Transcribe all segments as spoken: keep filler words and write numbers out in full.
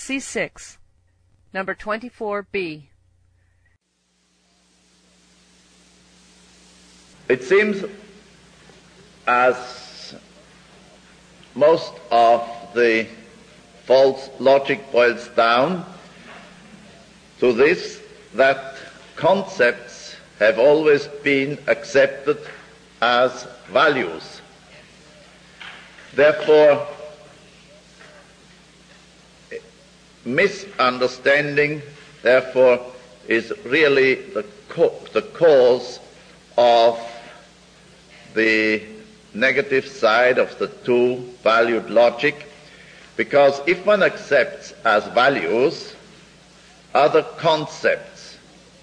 C six, number twenty-four B. It seems as most of the false logic boils down to this, that concepts have always been accepted as values. Therefore, misunderstanding, therefore, is really the, co- the cause of the negative side of the two valued logic, because if one accepts as values other concepts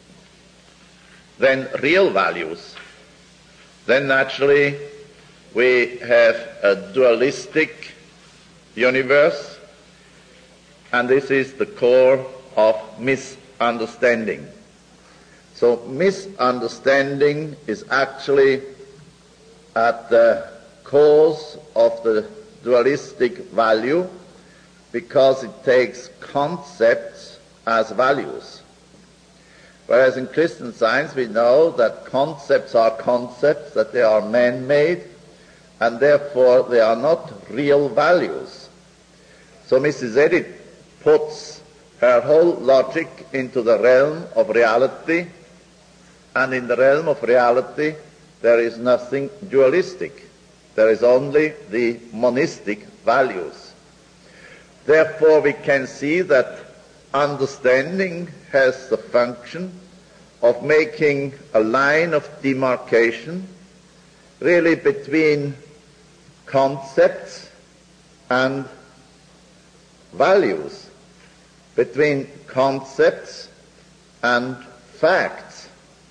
than real values, then naturally we have a dualistic universe, and this is the core of misunderstanding. So misunderstanding is actually at the cause of the dualistic value, because it takes concepts as values. Whereas in Christian Science we know that concepts are concepts, that they are man-made, and therefore they are not real values. So Missus Eddy puts her whole logic into the realm of reality, and in the realm of reality there is nothing dualistic. There is only the monistic values. Therefore we can see that understanding has the function of making a line of demarcation really between concepts and values, between concepts and facts,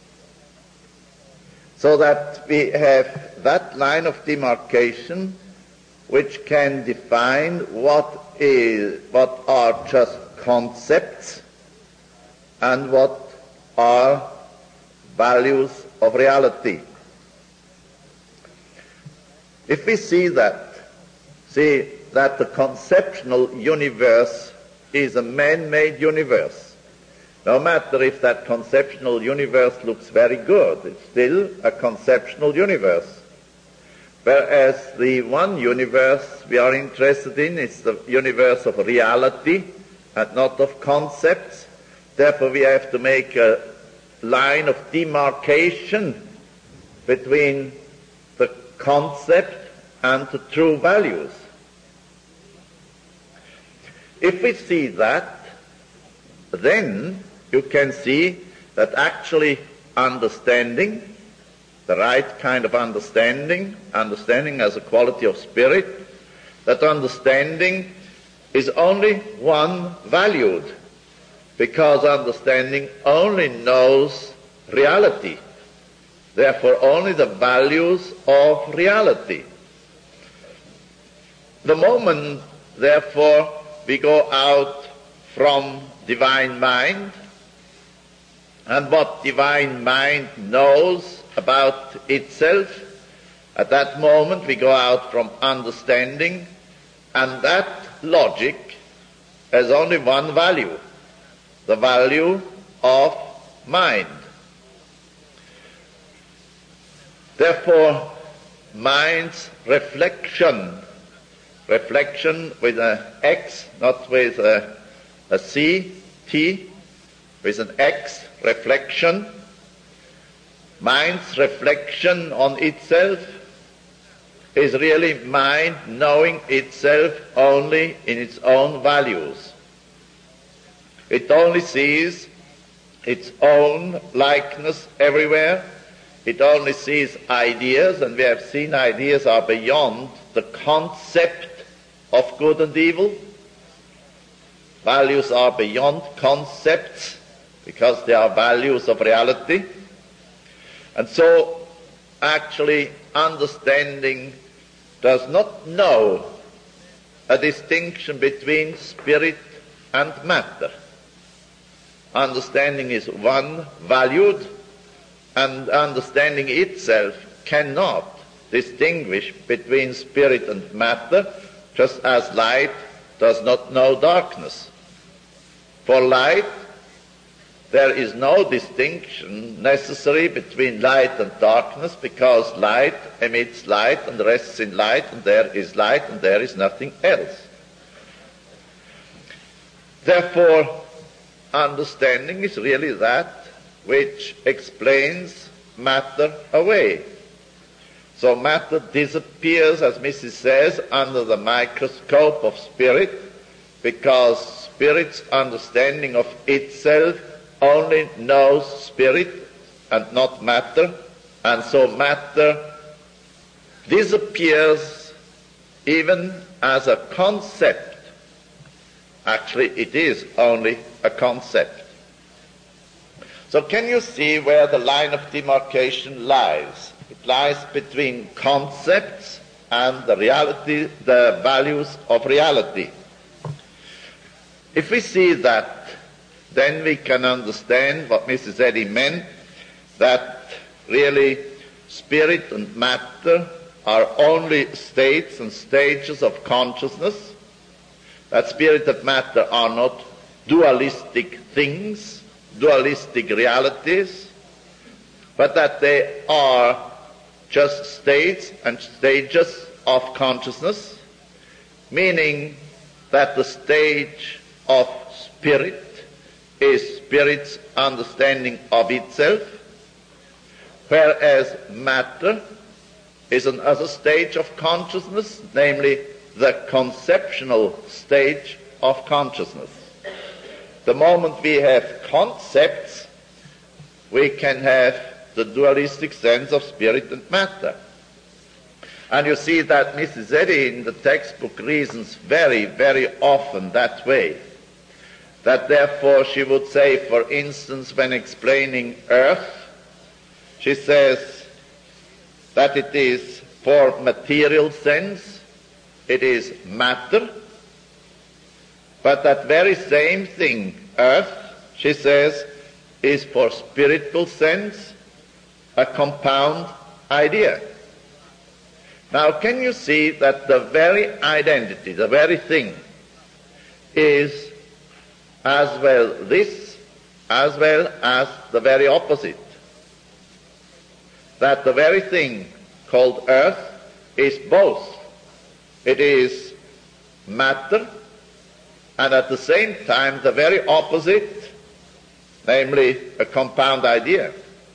so that we have that line of demarcation which can define what is, what are just concepts and what are values of reality. If we see that, see that the conceptual universe is a man-made universe, no matter if that conceptual universe looks very good, it's still a conceptual universe. Whereas the one universe we are interested in is the universe of reality and not of concepts. Therefore we have to make a line of demarcation between the concept and the true values. If we see that, then you can see that actually understanding, the right kind of understanding, understanding as a quality of spirit, that understanding is only one valued, because understanding only knows reality, therefore only the values of reality. The moment, therefore, we go out from divine mind, and what divine mind knows about itself, at that moment we go out from understanding, and that logic has only one value, the value of mind. Therefore, mind's reflection, reflection with an X, not with a, a C, T, with an X, reflection, mind's reflection on itself is really mind knowing itself only in its own values. It only sees its own likeness everywhere. It only sees ideas, and we have seen ideas are beyond the concept of good and evil. Values are beyond concepts because they are values of reality. And so, actually, understanding does not know a distinction between spirit and matter. Understanding is one valued, and understanding itself cannot distinguish between spirit and matter, just as light does not know darkness. For light, there is no distinction necessary between light and darkness, because light emits light and rests in light, and there is light and there is nothing else. Therefore, understanding is really that which explains matter away. So matter disappears, as Missus says, under the microscope of spirit, because spirit's understanding of itself only knows spirit and not matter, and so matter disappears even as a concept. Actually, it is only a concept. So can you see where the line of demarcation lies? It lies between concepts and the reality, the values of reality. If we see that, then we can understand what Missus Eddy meant, that really spirit and matter are only states and stages of consciousness, that spirit and matter are not dualistic things, dualistic realities, but that they are just states and stages of consciousness, meaning that the stage of spirit is spirit's understanding of itself, whereas matter is another stage of consciousness, namely the conceptual stage of consciousness. The moment we have concepts, we can have the dualistic sense of spirit and matter. And you see that Missus Eddy in the textbook reasons very, very often that way. That therefore she would say, for instance, when explaining earth, she says that it is for material sense, it is matter, but that very same thing, earth, she says, is for spiritual sense, a compound idea. Now, can you see that the very identity, the very thing, is as well this, as well as the very opposite? That the very thing called earth is both. It is matter, and at the same time the very opposite, namely a compound idea.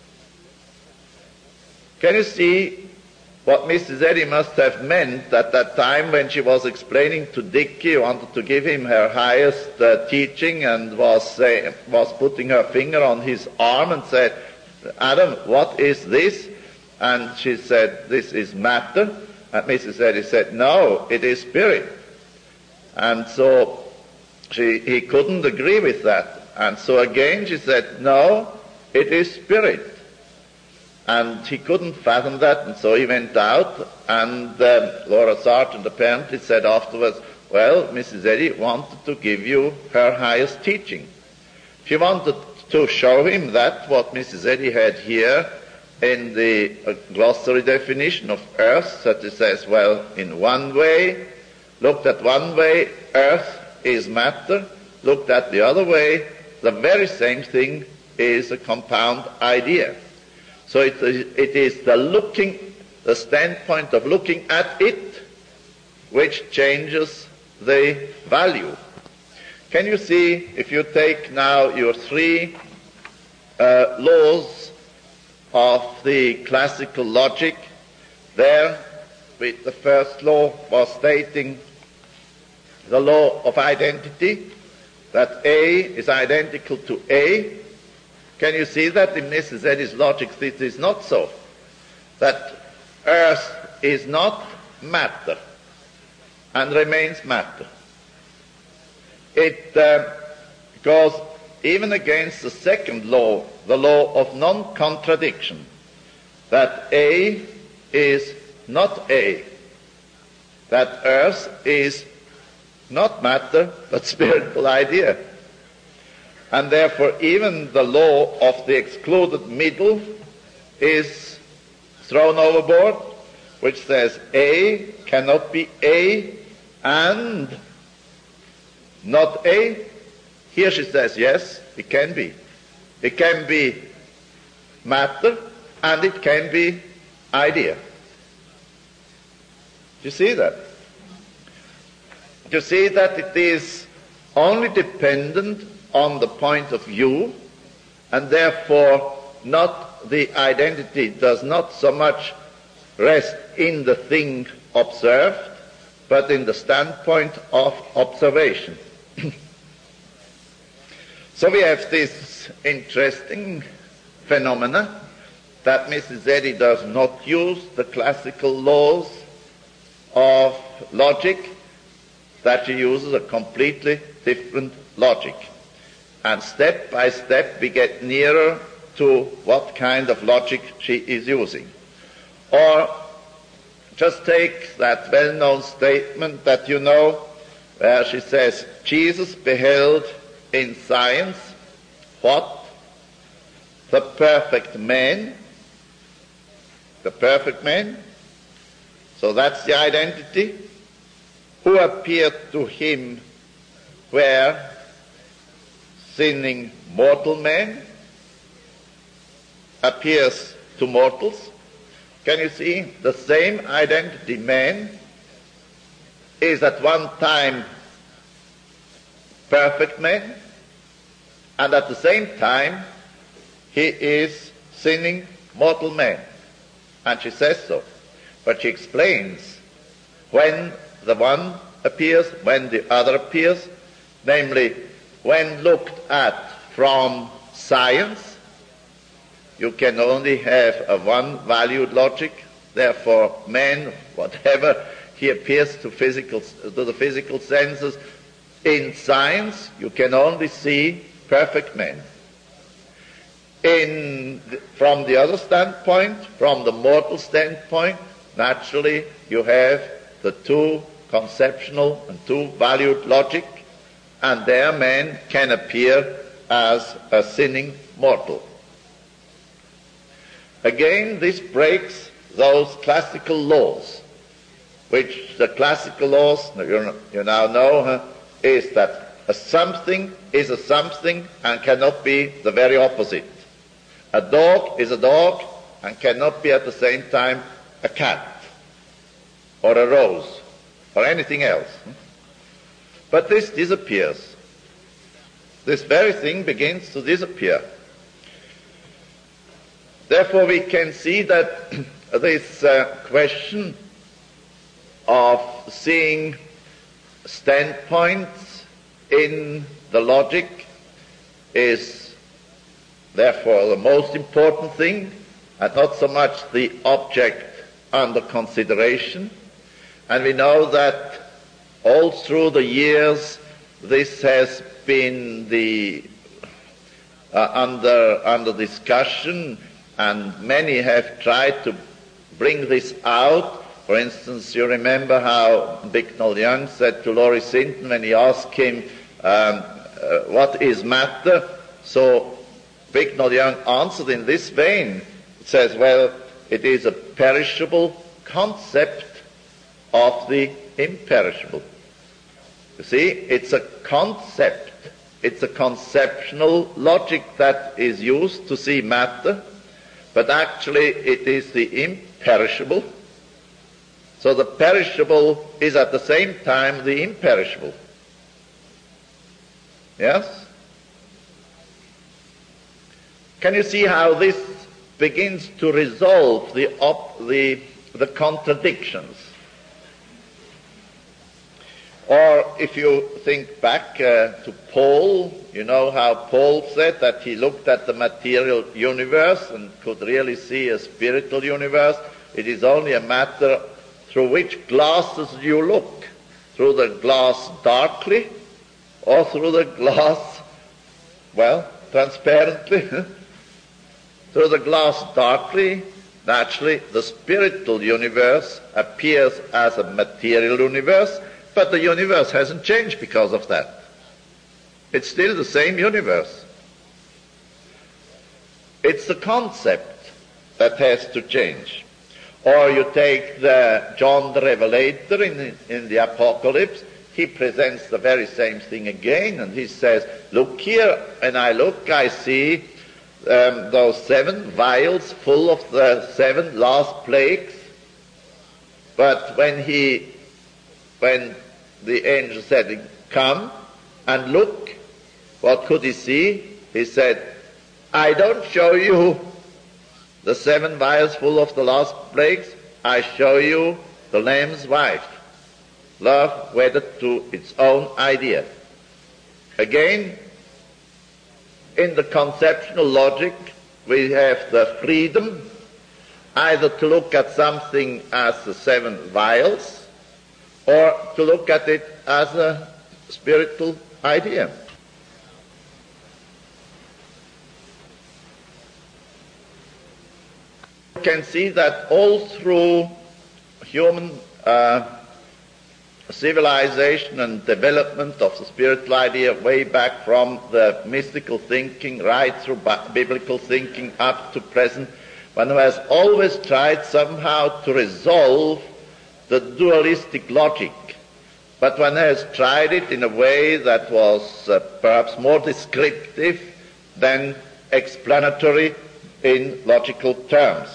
Can you see what Missus Eddy must have meant at that time when she was explaining to Dickey, wanted to give him her highest uh, teaching, and was, uh, was putting her finger on his arm and said, Adam, what is this? And she said, this is matter. And Missus Eddy said, no, it is spirit. And so she, he couldn't agree with that. And so again she said, no, it is spirit. And he couldn't fathom that, and so he went out, and um, Laura Sargent apparently said afterwards, well, Missus Eddy wanted to give you her highest teaching. She wanted to show him that what Missus Eddy had here in the uh, glossary definition of earth, that it says, well, in one way, looked at one way, earth is matter, looked at the other way, the very same thing is a compound idea. So it, it is the looking, the standpoint of looking at it, which changes the value. Can you see, if you take now your three uh, laws of the classical logic, there, with the first law was stating the law of identity, that A is identical to A. Can you see that in Missus Eddy's logic it is not so? That earth is not matter and remains matter. It uh, goes even against the second law, the law of non-contradiction, that A is not A, that earth is not matter but spiritual idea. And therefore even the law of the excluded middle is thrown overboard, which says A cannot be A and not A. Here she says, yes, it can be. It can be matter, and it can be idea. Do you see that? You see that it is only dependent on the point of view, and therefore not the identity does not so much rest in the thing observed, but in the standpoint of observation. So we have this interesting phenomena that Missus Eddy does not use the classical laws of logic, that she uses a completely different logic. And step by step we get nearer to what kind of logic she is using. Or just take that well-known statement that you know, where she says, Jesus beheld in science what? The perfect man. The perfect man. So that's the identity. Who appeared to him where sinning mortal man appears to mortals. Can you see? The same identity, man, is at one time perfect man, and at the same time he is sinning mortal man. And she says so. But she explains when the one appears, when the other appears, namely, when looked at from science, you can only have a one-valued logic. Therefore, man, whatever he appears to physical, to the physical senses, in science, you can only see perfect man. In, from the other standpoint, from the mortal standpoint, naturally, you have the two conceptional and two valued logic, and there man can appear as a sinning mortal. Again, this breaks those classical laws, which the classical laws, you now know, huh, is that a something is a something and cannot be the very opposite. A dog is a dog and cannot be at the same time a cat or a rose or anything else. But this disappears. This very thing begins to disappear. Therefore, we can see that this uh, question of seeing standpoints in the logic is therefore the most important thing, and not so much the object under consideration. And we know that all through the years this has been the uh, under under discussion, and many have tried to bring this out. For instance, you remember how Bicknell Young said to Laurie Sinton when he asked him, um, uh, what is matter? So Bicknell Young answered in this vein. It says, well, it is a perishable concept of the imperishable. You see, it's a concept. It's a conceptual logic that is used to see matter, but actually it is the imperishable. So the perishable is at the same time the imperishable. Yes? Can you see how this begins to resolve the, op- the, the contradictions? Or if you think back uh, to Paul, you know how Paul said that he looked at the material universe and could really see a spiritual universe. It is only a matter through which glasses you look, through the glass darkly or through the glass, well, transparently. Through the glass darkly, naturally, the spiritual universe appears as a material universe, but the universe hasn't changed because of that. It's still the same universe. It's the concept that has to change. Or you take the John the Revelator in the, in the Apocalypse, he presents the very same thing again, and he says, look here, when I look, I see um, those seven vials full of the seven last plagues. But when he, when the angel said, come and look, what could he see? He said, I don't show you the seven vials full of the last plagues, I show you the Lamb's wife, love wedded to its own idea. Again, in the conceptual logic, we have the freedom either to look at something as the seven vials or to look at it as a spiritual idea. You can see that all through human uh, civilization and development of the spiritual idea, way back from the mystical thinking right through biblical thinking up to present, one has always tried somehow to resolve the dualistic logic, but one has tried it in a way that was uh, perhaps more descriptive than explanatory in logical terms.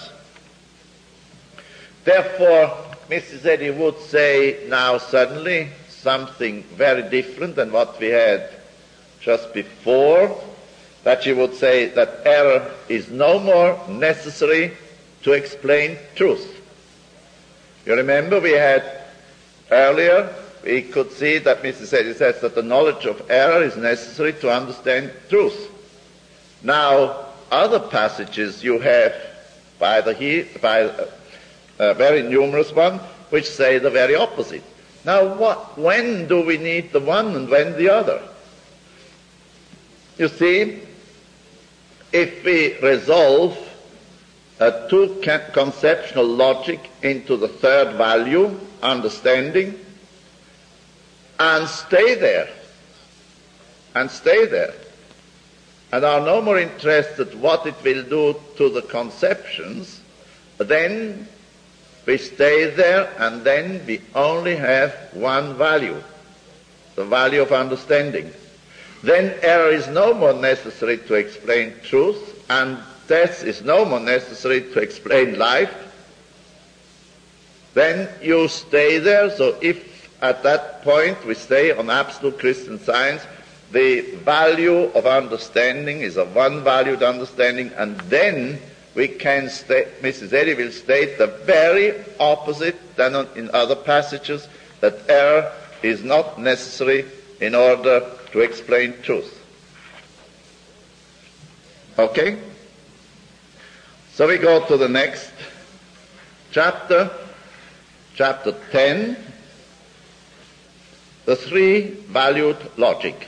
Therefore, Missus Eddy would say now suddenly something very different than what we had just before, that she would say that error is no more necessary to explain truth. You remember we had earlier, we could see that Missus Eddy says that the knowledge of error is necessary to understand truth. Now, other passages you have by the he, by a, a very numerous one, which say the very opposite. Now, what, when do we need the one and when the other? You see, if we resolve a two conceptual logic into the third value, understanding, and stay there, and stay there, and are no more interested what it will do to the conceptions, then we stay there, and then we only have one value, the value of understanding. Then error is no more necessary to explain truth, and death is no more necessary to explain life. Then you stay there. So if at that point we stay on absolute Christian Science, the value of understanding is a one-valued understanding, and then we can state, Missus Eddy will state the very opposite than in other passages, that error is not necessary in order to explain truth. Okay? So we go to the next chapter, chapter ten, the three-valued logic.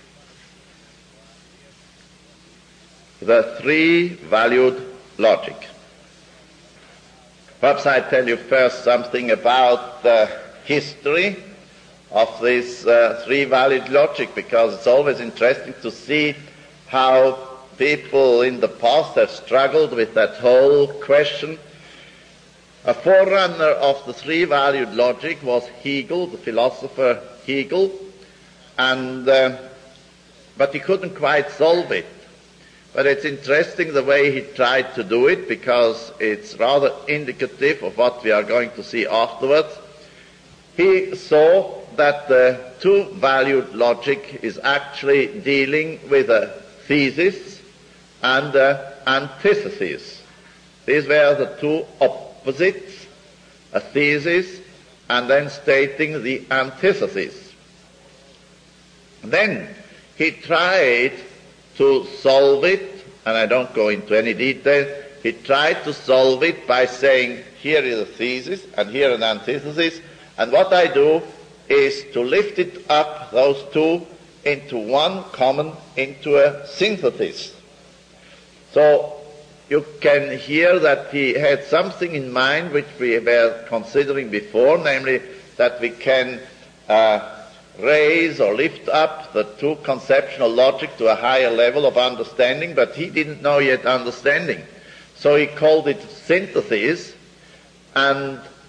The three-valued logic. Perhaps I tell you first something about the history of this uh, three-valued logic, because it's always interesting to see how people in the past have struggled with that whole question. A forerunner of the three-valued logic was Hegel, the philosopher Hegel, and uh, but he couldn't quite solve it. But it's interesting the way he tried to do it, because it's rather indicative of what we are going to see afterwards. He saw that the two-valued logic is actually dealing with a thesis and an antithesis. These were the two opposites, a thesis and then stating the antithesis. Then he tried to solve it, and I don't go into any detail, he tried to solve it by saying, here is a thesis and here an antithesis, and what I do is to lift it up, those two, into one common, into a synthesis. So you can hear that he had something in mind which we were considering before, namely that we can uh, raise or lift up the two conceptual logic to a higher level of understanding, but he didn't know yet understanding. So he called it synthesis, and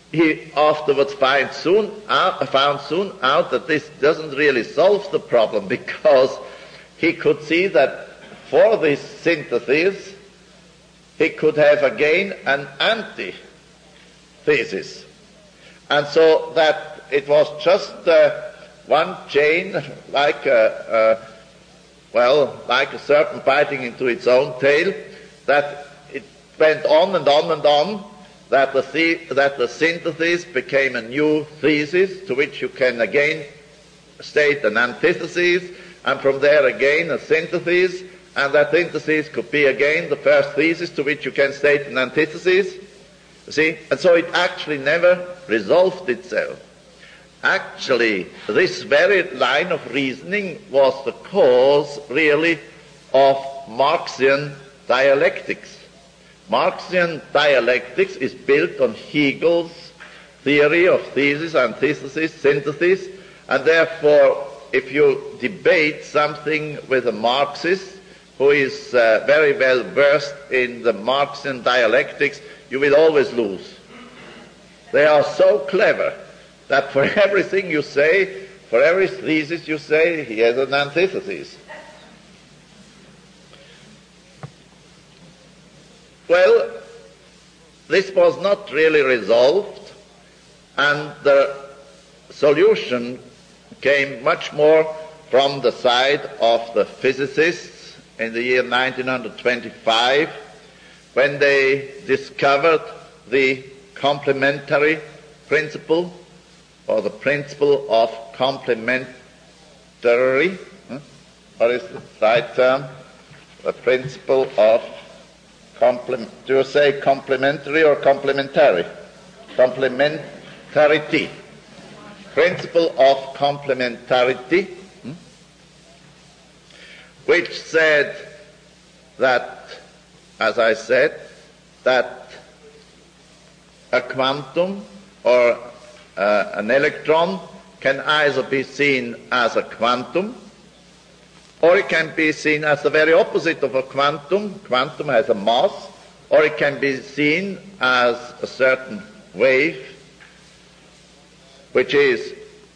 he afterwards find soon out, found soon out that this doesn't really solve the problem, because he could see that for this synthesis he could have again an antithesis. And so that it was just uh, one chain, like a, a, well, like a serpent biting into its own tail, that it went on and on and on, that the, the, that the synthesis became a new thesis to which you can again state an antithesis, and from there again a synthesis, and that synthesis could be again the first thesis to which you can state an antithesis. You see? And so it actually never resolved itself. Actually, this very line of reasoning was the cause, really, of Marxian dialectics. Marxian dialectics is built on Hegel's theory of thesis, antithesis, synthesis, and therefore, if you debate something with a Marxist who is uh, very well versed in the Marxian dialectics, you will always lose. They are so clever that for everything you say, for every thesis you say, he has an antithesis. Well, this was not really resolved, and the solution came much more from the side of the physicists in the year nineteen twenty-five, when they discovered the complementary principle, or the principle of complementary, huh? What is the right term? The principle of complement. Do you say complementary or complementary? Complementarity. Principle of complementarity, hmm? which said that, as I said, that a quantum or uh, an electron can either be seen as a quantum, or it can be seen as the very opposite of a quantum. Quantum has a mass, or it can be seen as a certain wave, which is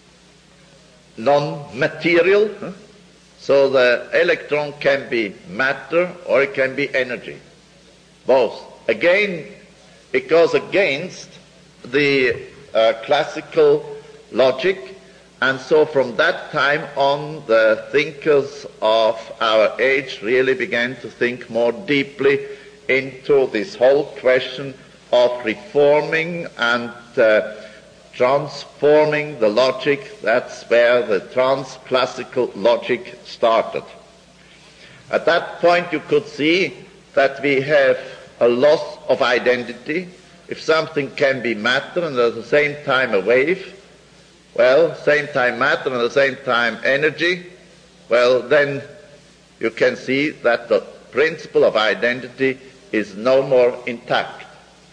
non-material. Huh? So the electron can be matter, or it can be energy. Both. Again, it goes against the uh, classical logic, and so from that time on, the thinkers of our age really began to think more deeply into this whole question of reforming and uh, transforming the logic. That's where the trans-classical logic started. At that point you could see that we have a loss of identity. If something can be matter and at the same time a wave, well, same time matter and at the same time energy, well, then you can see that the principle of identity is no more intact.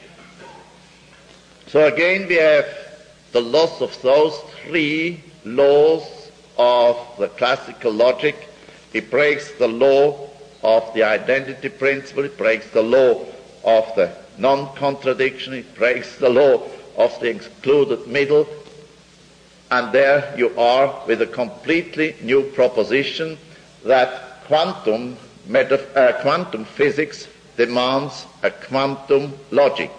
So again we have the loss of those three laws of the classical logic. It breaks the law of the identity principle, it breaks the law of the non-contradiction, it breaks the law of the excluded middle, and there you are with a completely new proposition that quantum, metaf- uh, quantum physics demands a quantum logic.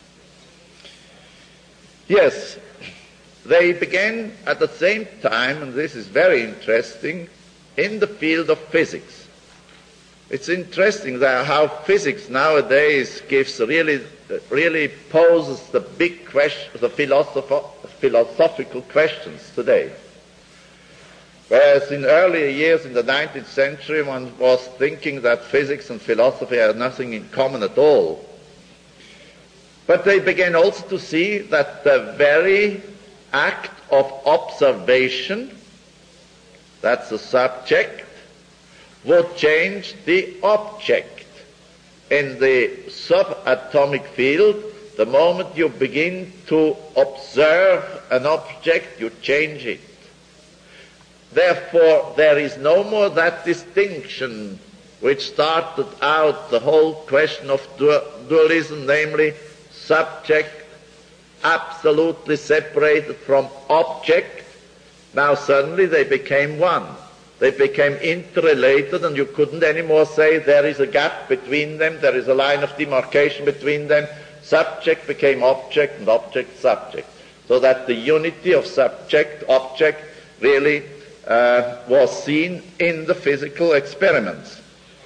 Yes, they began at the same time, and this is very interesting, in the field of physics. It's interesting that how physics nowadays gives really, really poses the big question, the philosoph- philosophical questions today. Whereas in earlier years in the nineteenth century one was thinking that physics and philosophy had nothing in common at all. But they began also to see that the very act of observation, that's the subject, would change the object. In the subatomic field, the moment you begin to observe an object, you change it. Therefore, there is no more that distinction which started out the whole question of dualism, namely subject absolutely separated from object, now suddenly they became one. They became interrelated, and you couldn't anymore say there is a gap between them, there is a line of demarcation between them. Subject became object, and object subject. So that the unity of subject-object really uh, was seen in the physical experiments.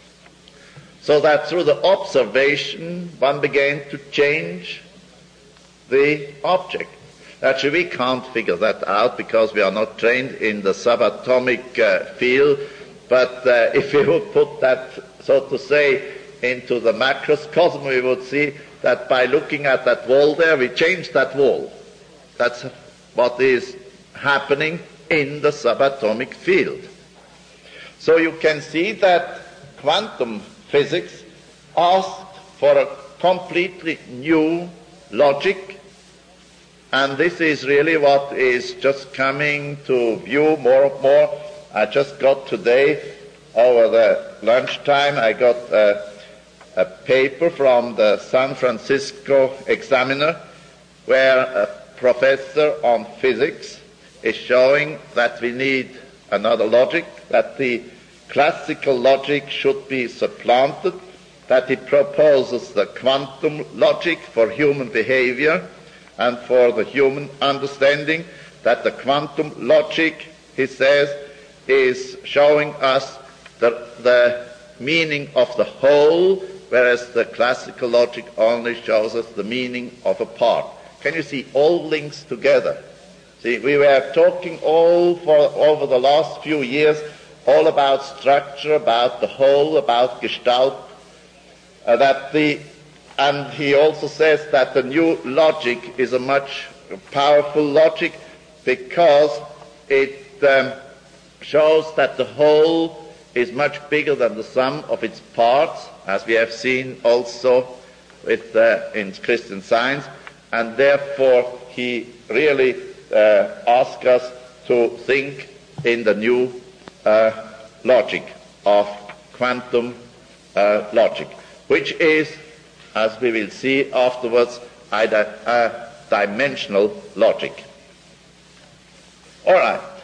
So that through the observation one began to change the object. Actually, we can't figure that out because we are not trained in the subatomic uh, field, but uh, if we would put that, so to say, into the macrocosm, we would see that by looking at that wall there, we change that wall. That's what is happening in the subatomic field. So you can see that quantum physics asked for a completely new logic, and this is really what is just coming to view more and more. I just got today, over the lunchtime, I got a, a paper from the San Francisco Examiner where a professor on physics is showing that we need another logic, that the classical logic should be supplanted, that he proposes the quantum logic for human behavior and for the human understanding, that the quantum logic, he says, is showing us the, the meaning of the whole, whereas the classical logic only shows us the meaning of a part. Can you see all links together? See, we were talking all for over the last few years all about structure, about the whole, about Gestalt, uh, that the, and he also says that the new logic is a much powerful logic because it um, shows that the whole is much bigger than the sum of its parts, as we have seen also with, uh, in Christian Science, and therefore he really uh, asks us to think in the new uh, logic of quantum uh, logic, which is, as we will see afterwards, a, a dimensional logic. All right.